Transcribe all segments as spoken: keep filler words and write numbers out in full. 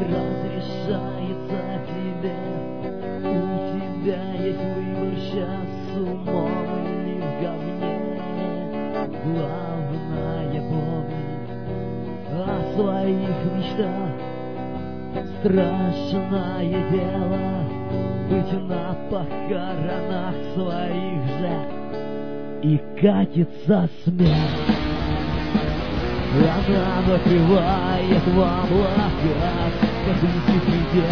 разрешается тебе. У тебя есть выбор сейчас с умом или в говне. Главное помни о своих мечтах. Страшное дело быть на похоронах своих же, и катится смерть. Она накрывает в облаках, как летит.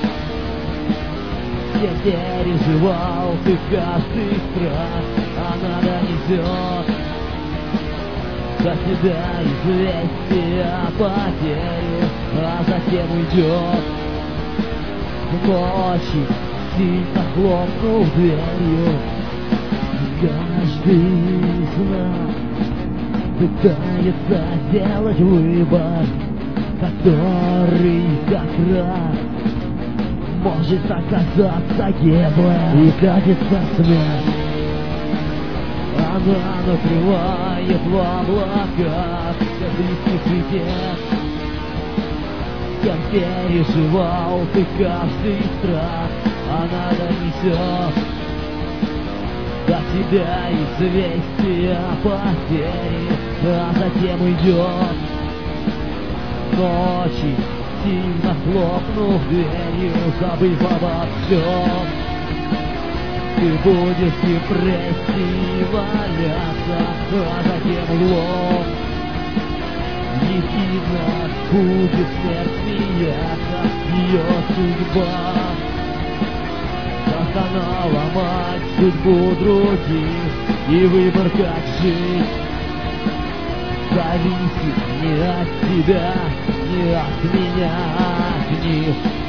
Все переживал ты каждый страх, она донесет до тебя известие о потере, а затем уйдет в ночи, сильно хлопнув дверью. Каждый из нас пытается сделать выбор, который как раз может оказаться гиблым, и катится смерть. Она накрывает в облаках, как листьев цветет. Как переживал ты каждый страх, она донесет до тебя известие о потере, а затем уйдет ночи, сильно хлопнув дверью, забыв обо всем. Ты будешь в депрессии валяться, а затем углом ехидно будет смерть смеяться, ее судьба. Как она ломать судьбу других, и выбор как жить зависит не от тебя, не от меня, от них.